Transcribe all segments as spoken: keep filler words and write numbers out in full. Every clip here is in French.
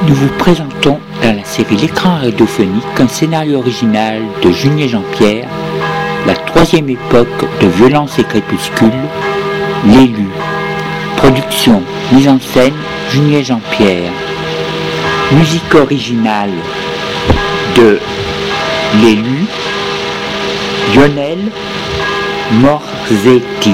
Nous vous présentons dans la série L'écran radiophonique un scénario original de Junier Jean-Pierre, la troisième époque de Violence et Crépuscule, L'élu. Production, mise en scène, Junier Jean-Pierre. Musique originale de L'élu, Lionel Morzetti.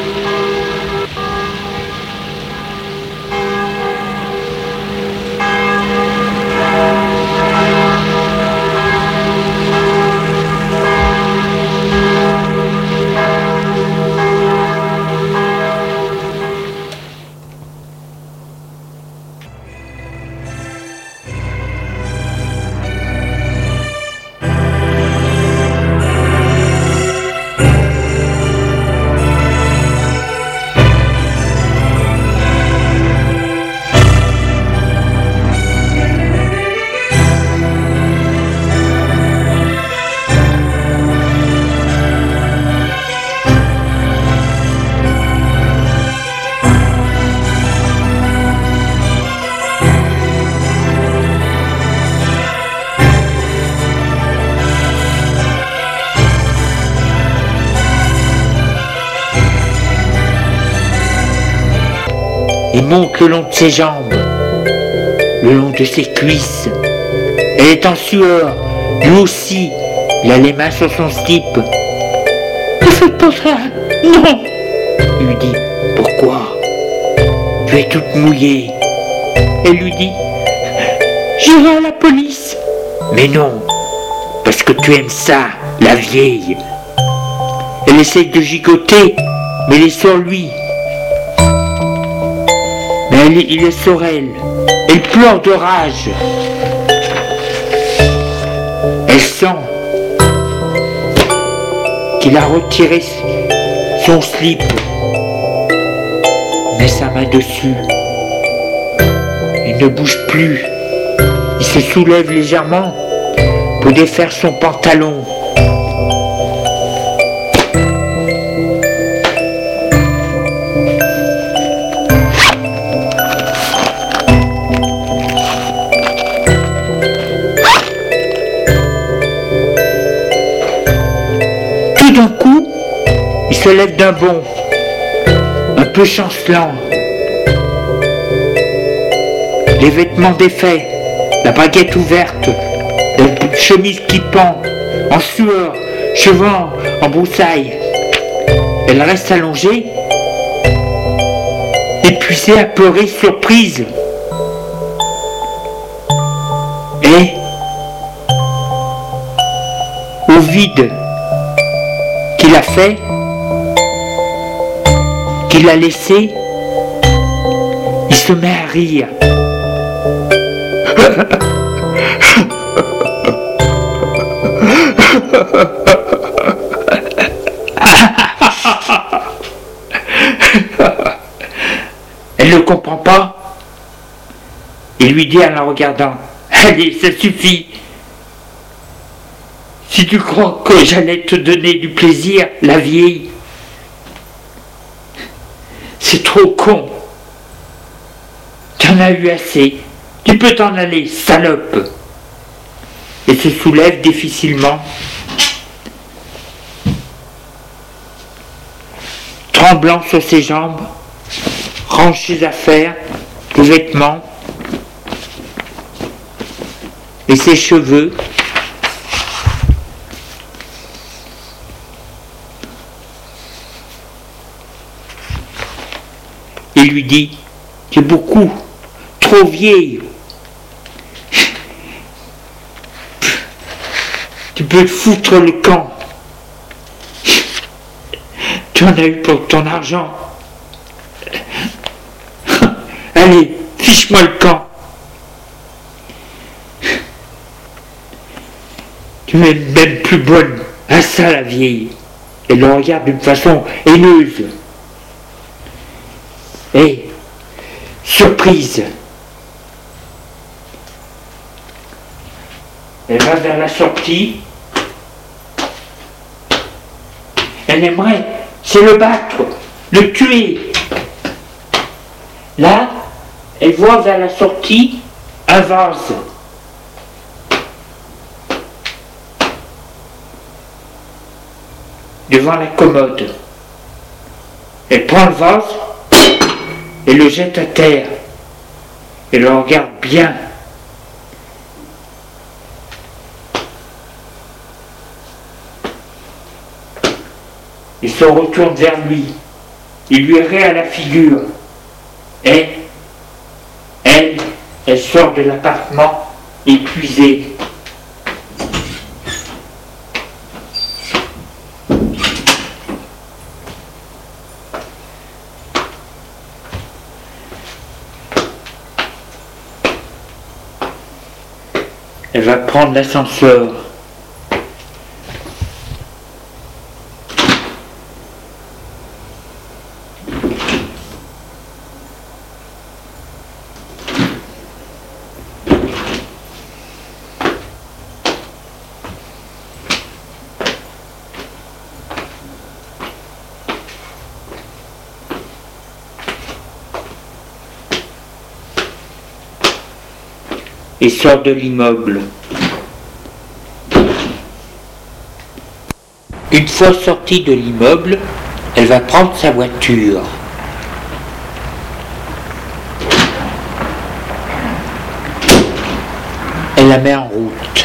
Il monte le long de ses jambes, le long de ses cuisses. Elle est en sueur, lui aussi. Il a les mains sur son slip. Ne faites pas ça, non. Il lui dit, pourquoi? Tu es toute mouillée. Elle lui dit, j'irai à la police. Mais non, parce que tu aimes ça, la vieille. Elle essaye de gigoter, mais elle est sur lui. Mais elle, il est sur elle. Elle pleure de rage. Elle sent qu'il a retiré son slip. Met sa main dessus. Il ne bouge plus. Il se soulève légèrement pour défaire son pantalon. Tout d'un coup, il se lève d'un bond, un peu chancelant. Les vêtements défaits, la baguette ouverte, la chemise qui pend, en sueur, cheveux en broussailles. Elle reste allongée, épuisée, apeurée, surprise. Et, au vide qu'il a fait, qu'il a laissé, il se met à rire. Elle ne comprend pas. Il lui dit en la regardant, allez, ça suffit. Si tu crois que j'allais te donner du plaisir, la vieille, c'est trop con. Tu en as eu assez. Tu peux t'en aller, salope. Elle se soulève difficilement, tremblant sur ses jambes, range ses affaires, ses vêtements et ses cheveux. Il lui dit, tu es beaucoup, trop vieille. Tu peux te foutre le camp. Tu en as eu pour ton argent. Allez, fiche-moi le camp. Tu m'es même plus bonne. À ça, la vieille. Elle le regarde d'une façon haineuse. Et, surprise, elle va vers la sortie. Elle aimerait, c'est le battre, le tuer. Là, elle voit vers la sortie un vase. Devant la commode. Elle prend le vase et le jette à terre. Et le regarde bien. Il se retourne vers lui. Il lui rit à la figure. Et elle, elle sort de l'appartement épuisée. Elle va prendre l'ascenseur. Et sort de l'immeuble. Une fois sortie de l'immeuble, elle va prendre sa voiture. Elle la met en route.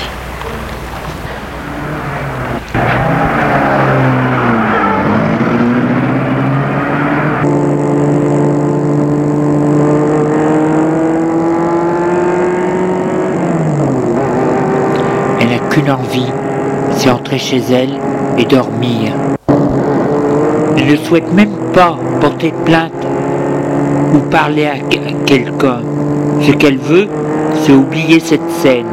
Qu'une envie, c'est entrer chez elle et dormir. Elle ne souhaite même pas porter plainte ou parler à quelqu'un. Ce qu'elle veut, c'est oublier cette scène.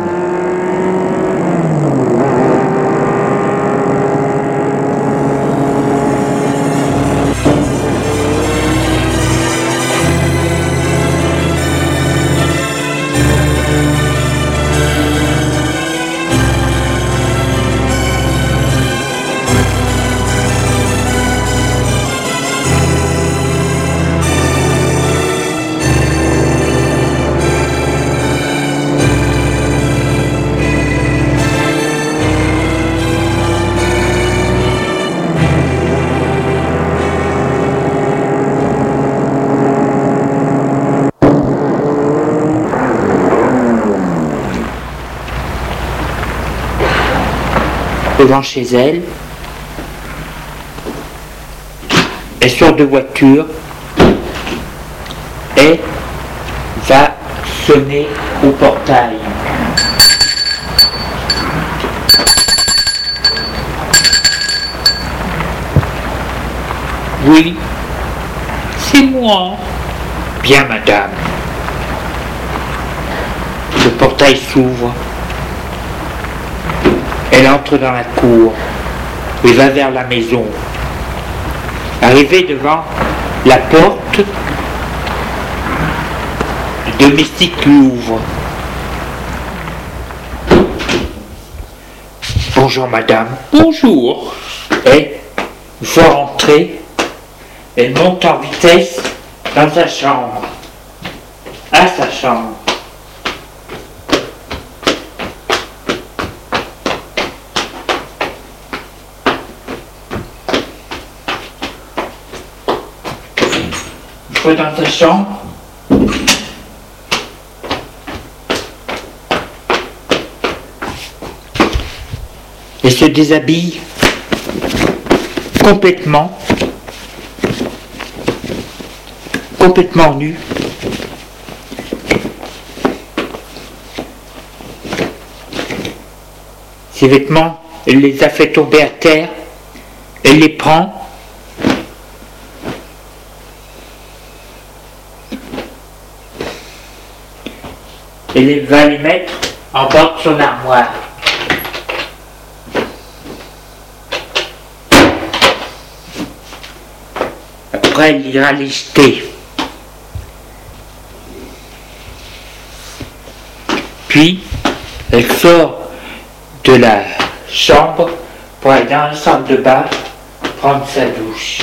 Devant chez elle, elle sort de voiture et va sonner au portail. Oui, c'est moi. Bien, madame. Le portail s'ouvre. Elle entre dans la cour et va vers la maison. Arrivée devant la porte, le domestique l'ouvre. Bonjour madame. Bonjour. Et, une fois rentrée, elle monte en vitesse dans sa chambre. À sa chambre. Dans sa chambre, et se déshabille complètement, complètement nue. Ses vêtements, elle les a fait tomber à terre, elle les prend. Elle va les mettre en bas de son armoire. Après, elle ira les jeter. Puis, elle sort de la chambre pour aller dans la salle de bain prendre sa douche.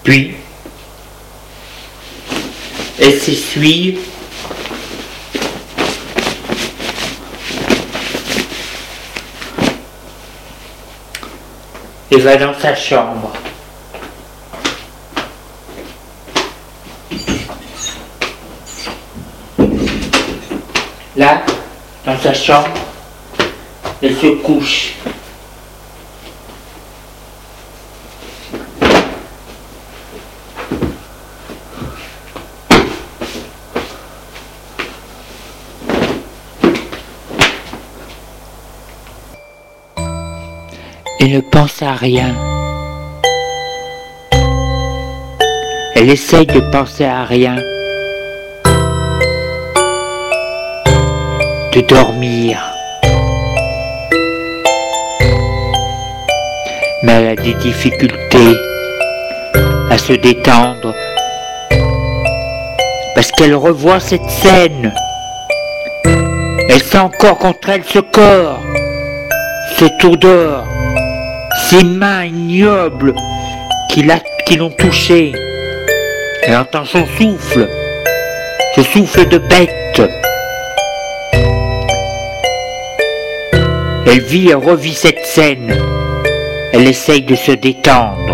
Puis, elle s'essuie et va dans sa chambre. Là, dans sa chambre, elle se couche. Et ne pense à rien. Elle essaye de penser à rien. De dormir. Mais elle a des difficultés à se détendre parce qu'elle revoit cette scène. Elle sent encore contre elle ce corps, cette odeur, ces mains ignobles qui l'ont touchée. Elle entend son souffle, ce souffle de bête. Elle vit et revit cette scène. Elle essaye de se détendre.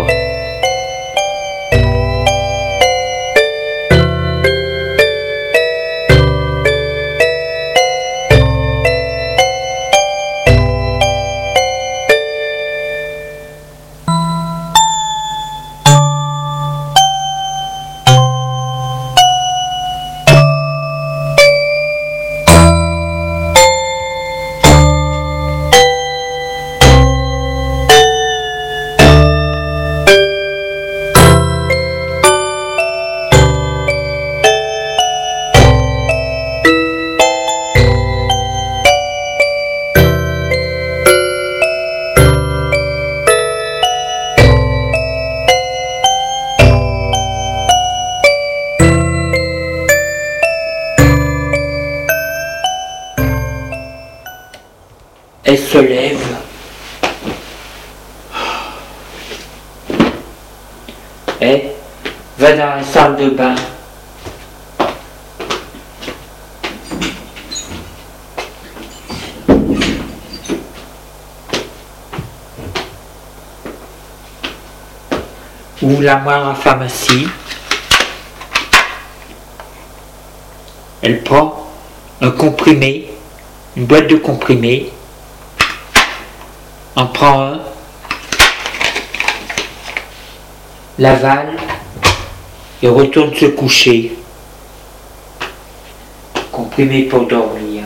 Elle se lève. Et va dans la salle de bain. Ouvre l'armoire à pharmacie. Elle prend un comprimé, une boîte de comprimés. En prend un, l'avale et retourne se coucher. Comprimé pour dormir.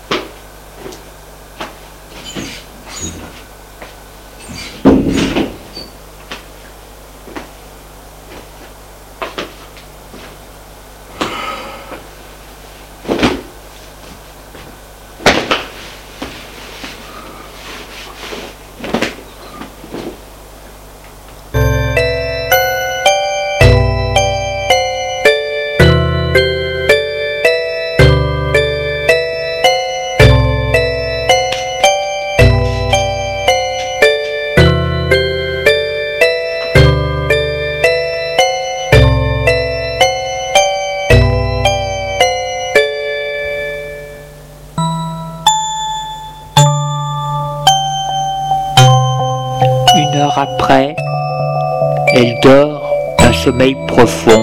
Une heure après, elle dort d'un sommeil profond.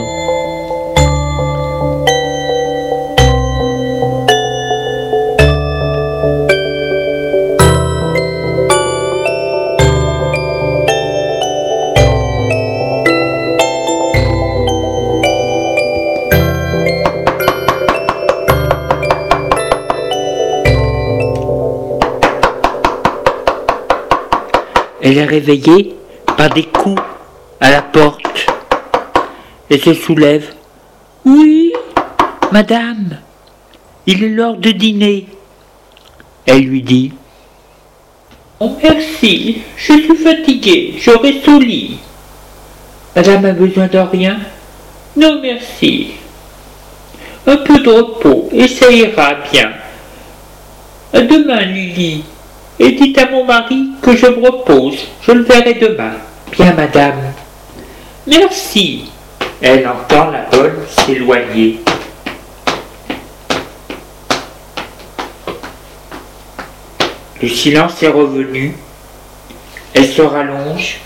Elle est réveillée par des coups à la porte. Elle se soulève. « Oui, madame, il est l'heure de dîner. » Elle lui dit. « Oh merci, je suis fatiguée, je reste au lit. » « Madame a besoin de rien? »« Non merci. Un peu de repos et ça ira bien. À demain, Lily. Et dites à mon mari que je me repose, je le verrai demain. » « Bien, madame. » Merci. Elle entend la bonne s'éloigner. Le silence est revenu. Elle se rallonge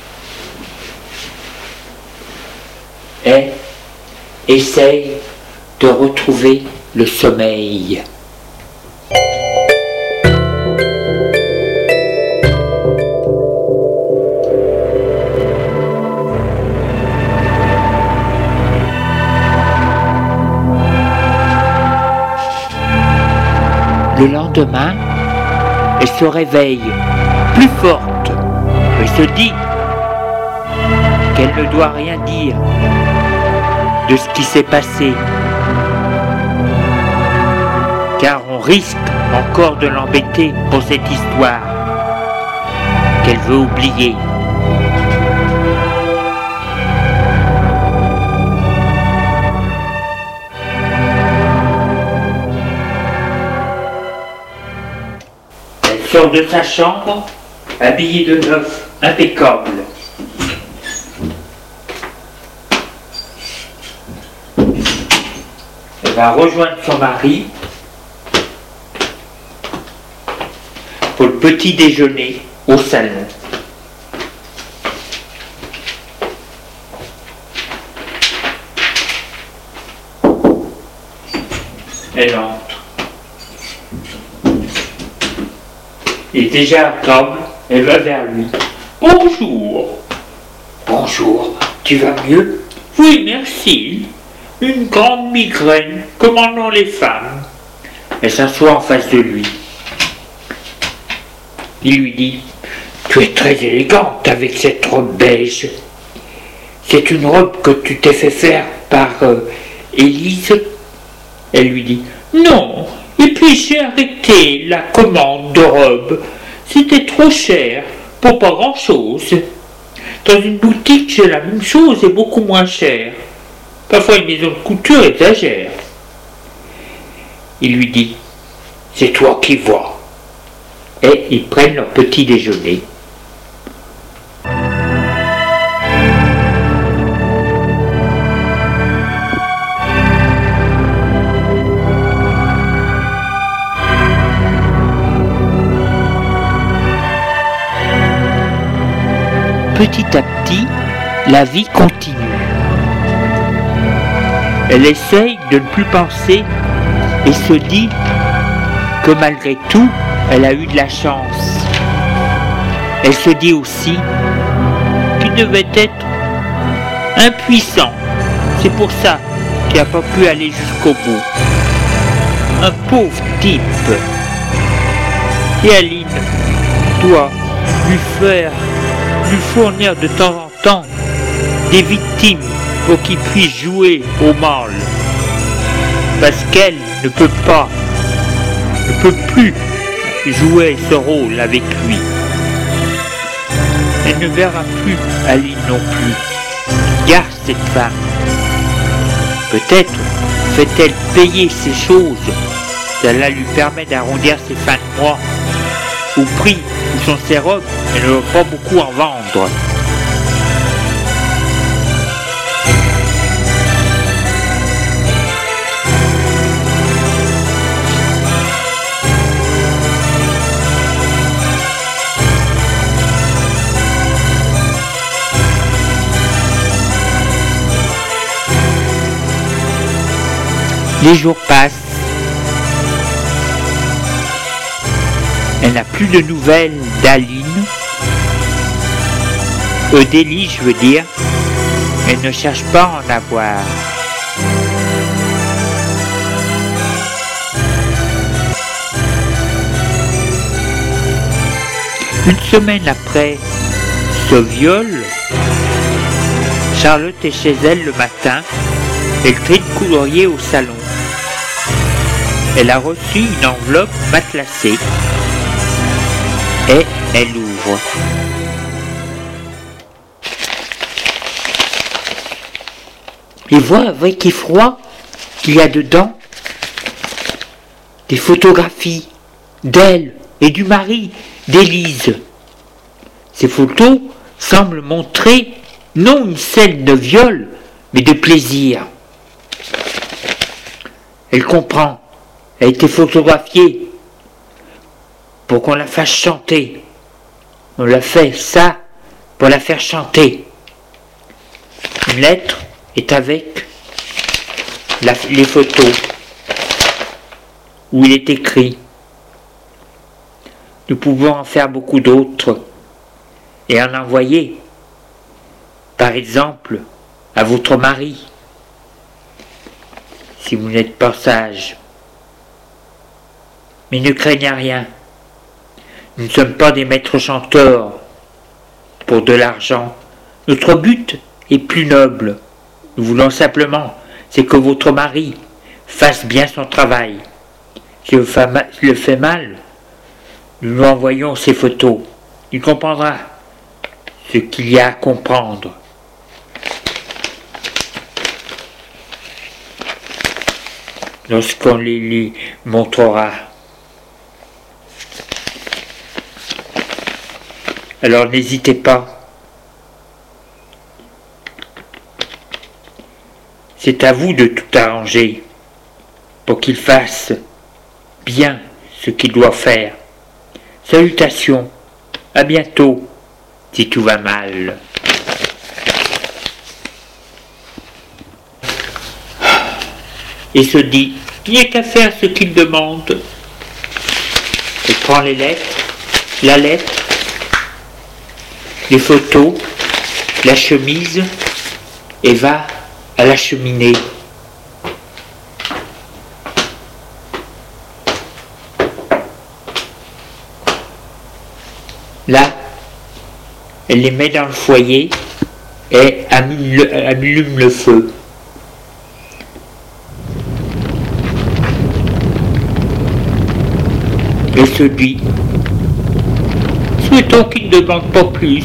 et essaye de retrouver le sommeil. Le lendemain, elle se réveille plus forte. Elle se dit qu'elle ne doit rien dire de ce qui s'est passé, car on risque encore de l'embêter pour cette histoire qu'elle veut oublier. Elle sort de sa chambre, habillée de neuf, impeccable. Elle va rejoindre son mari pour le petit déjeuner au salon. Elle entre. Il est déjà à table, elle va vers lui. Bonjour. Bonjour, tu vas mieux? Oui, merci. Une grande migraine, comme en ont les femmes. Elle s'assoit en face de lui. Il lui dit, tu es très élégante avec cette robe beige. C'est une robe que tu t'es fait faire par euh, Élise? Elle lui dit, non. Et puis j'ai arrêté la commande de robe. C'était trop cher pour pas grand-chose. Dans une boutique, j'ai la même chose et beaucoup moins cher. Parfois une maison de couture exagère. Il lui dit, c'est toi qui vois. Et ils prennent leur petit déjeuner. Petit à petit, la vie continue. Elle essaye de ne plus penser et se dit que malgré tout, elle a eu de la chance. Elle se dit aussi qu'il devait être impuissant. C'est pour ça qu'il n'a pas pu aller jusqu'au bout. Un pauvre type. Et Aline doit lui faire lui fournir de temps en temps des victimes pour qu'il puisse jouer au mal, parce qu'elle ne peut pas, ne peut plus jouer ce rôle avec lui. Elle ne verra plus Aline non plus. Il garde cette femme. Peut-être fait-elle payer ces choses, cela lui permet d'arrondir ses fins de mois. Au prix où sont ses robes, elle ne va pas beaucoup en vendre. Les jours passent. Elle n'a plus de nouvelles d'Aline. Euh, d'Élie, je veux dire. Elle ne cherche pas à en avoir. Une semaine après ce viol, Charlotte est chez elle le matin. Elle trie le courrier au salon. Elle a reçu une enveloppe matelassée. Et elle ouvre. Et voit avec effroi qu'il y a dedans des photographies d'elle et du mari d'Élise. Ces photos semblent montrer non une scène de viol, mais de plaisir. Elle comprend, elle a été photographiée pour qu'on la fasse chanter. On l'a fait, ça, pour la faire chanter. Une lettre est avec la, les photos où il est écrit. Nous pouvons en faire beaucoup d'autres et en envoyer, par exemple, à votre mari, si vous n'êtes pas sage. Mais ne craignez rien. Nous ne sommes pas des maîtres chanteurs pour de l'argent. Notre but est plus noble. Nous voulons simplement, c'est que votre mari fasse bien son travail. Si le fait mal, nous lui envoyons ces photos. Il comprendra ce qu'il y a à comprendre. Lorsqu'on les lui montrera. Alors n'hésitez pas. C'est à vous de tout arranger pour qu'il fasse bien ce qu'il doit faire. Salutations, à bientôt, si tout va mal. Et se dit, il n'y a qu'à faire ce qu'il demande. Elle prend les lettres, la lettre, les photos, la chemise, et va à la cheminée. Là, elle les met dans le foyer et allume le, allume le feu. Et se dit, souhaitons qu'il ne demande pas plus.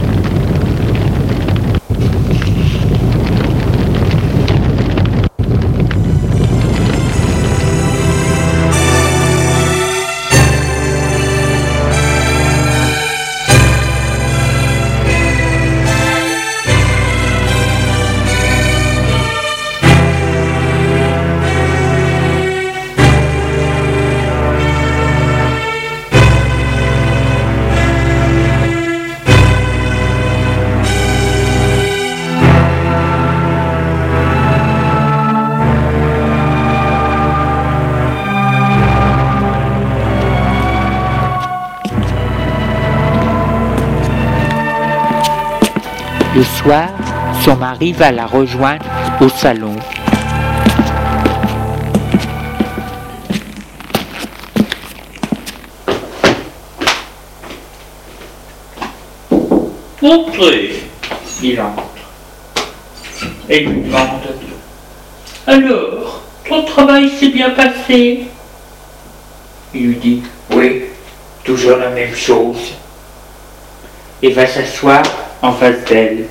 Le soir, son mari va la rejoindre au salon. Entrez, il entre. Elle lui demande, alors, ton travail s'est bien passé? Il lui dit, oui, toujours la même chose. Et va s'asseoir en face d'elle.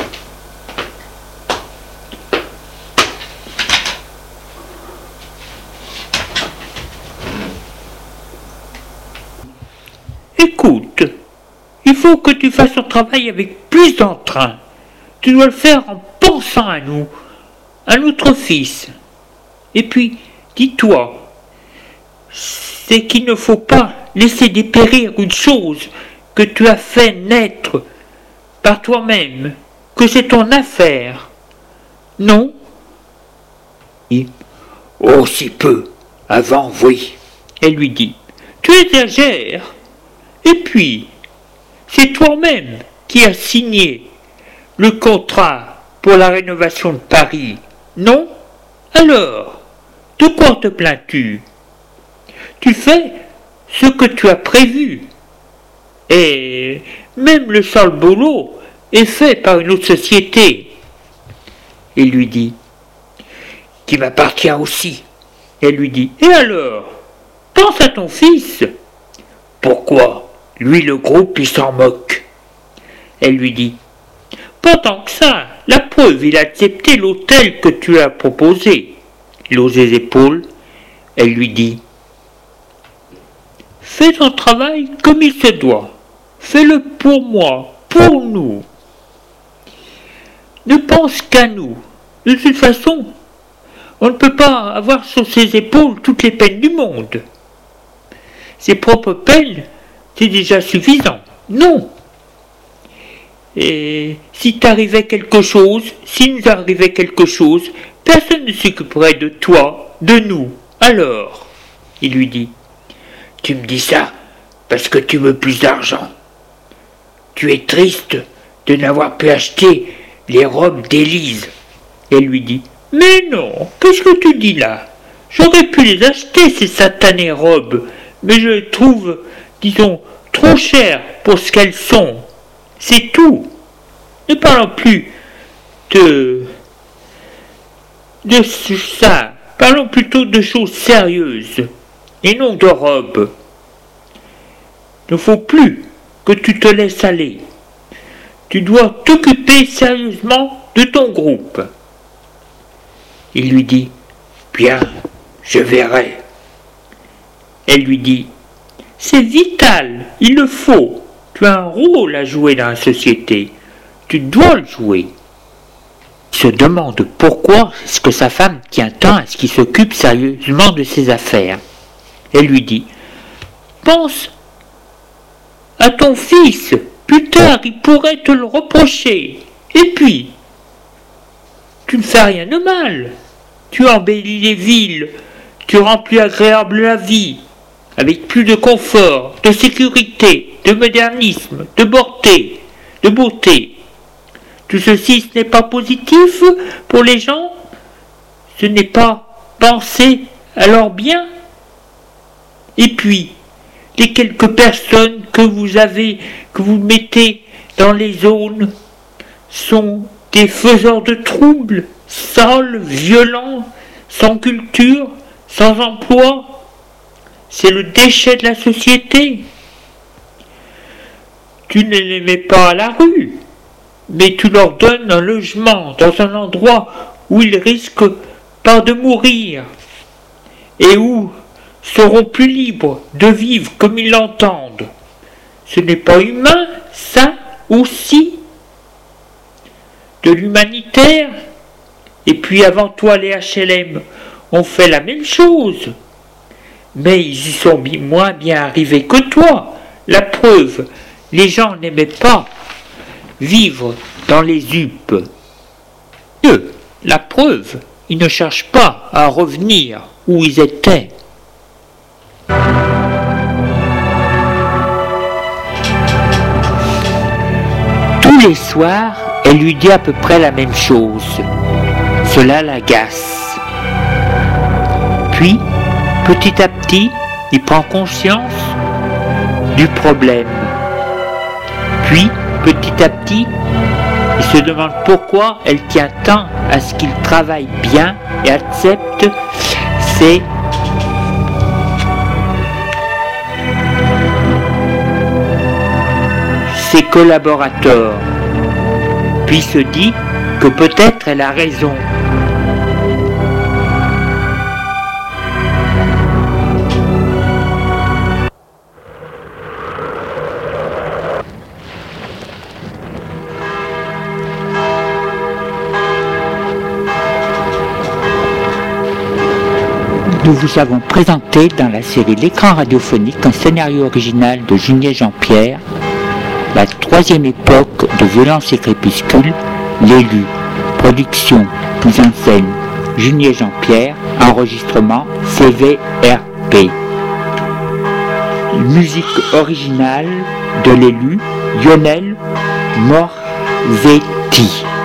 Écoute, il faut que tu fasses ton travail avec plus d'entrain. Tu dois le faire en pensant à nous, à notre fils. Et puis, dis-toi, c'est qu'il ne faut pas laisser dépérir une chose que tu as fait naître par toi-même, que c'est ton affaire. Non? Oh, si peu. Avant, oui. Elle lui dit, tu exagères. Et puis, c'est toi-même qui as signé le contrat pour la rénovation de Paris, non? Alors, de quoi te plains-tu? Tu fais ce que tu as prévu. Et même le sale boulot est fait par une autre société. Il lui dit, qui m'appartient aussi. Elle lui dit, et alors, pense à ton fils. Pourquoi? Lui, le groupe, il s'en moque. Elle lui dit, pas tant que ça, la preuve, il a accepté l'hôtel que tu as proposé. Il hausse les épaules. Elle lui dit, fais ton travail comme il se doit. Fais-le pour moi, pour nous. ne pense qu'à nous. De toute façon, on ne peut pas avoir sur ses épaules toutes les peines du monde. Ses propres peines, c'est déjà suffisant. Non. Et si t'arrivait quelque chose, si nous arrivait quelque chose, personne ne s'occuperait de toi, de nous. Alors, il lui dit, tu me dis ça parce que tu veux plus d'argent. Tu es triste de n'avoir pu acheter les robes d'Élise. Elle lui dit, mais non, qu'est-ce que tu dis là? J'aurais pu les acheter, ces satanées robes, mais je les trouve, disons, trop chères pour ce qu'elles sont. C'est tout. Ne parlons plus de, de ça. Parlons plutôt de choses sérieuses, et non de robes. Il ne faut plus que tu te laisses aller. Tu dois t'occuper sérieusement de ton groupe. Il lui dit, bien, je verrai. Elle lui dit, c'est vital, il le faut. Tu as un rôle à jouer dans la société. Tu dois le jouer. Il se demande pourquoi est-ce que sa femme tient tant à ce qu'il s'occupe sérieusement de ses affaires. Elle lui dit, pense à ton fils, plus tard il pourrait te le reprocher. Et puis, tu ne fais rien de mal. Tu embellis les villes, tu rends plus agréable la vie, avec plus de confort, de sécurité, de modernisme, de beauté, de beauté. Tout ceci, ce n'est pas positif pour les gens? Ce n'est pas penser à leur bien? Et puis, les quelques personnes que vous avez, que vous mettez dans les zones, sont des faiseurs de troubles, sales, violents, sans culture, sans emploi. C'est le déchet de la société. Tu ne les mets pas à la rue, mais tu leur donnes un logement dans un endroit où ils risquent pas de mourir et où seront plus libres de vivre comme ils l'entendent. Ce n'est pas humain, ça aussi? De l'humanitaire? Et puis avant toi, les H L M ont fait la même chose. Mais ils y sont moins bien arrivés que toi. La preuve, les gens n'aimaient pas vivre dans les U P. Eux, la preuve, ils ne cherchent pas à revenir où ils étaient. Tous les soirs, elle lui dit à peu près la même chose. Cela l'agace. Puis, petit à petit, il prend conscience du problème. Puis, petit à petit, il se demande pourquoi elle tient tant à ce qu'il travaille bien et accepte ses ses collaborateurs. Puis se dit que peut-être elle a raison. Nous vous avons présenté dans la série L'écran radiophonique un scénario original de Junier Jean-Pierre, la troisième époque de Violence et Crépuscule, l'élu. Production, mise en scène, Junier Jean-Pierre, enregistrement C V R P. Musique originale de l'élu, Lionel Morzetti.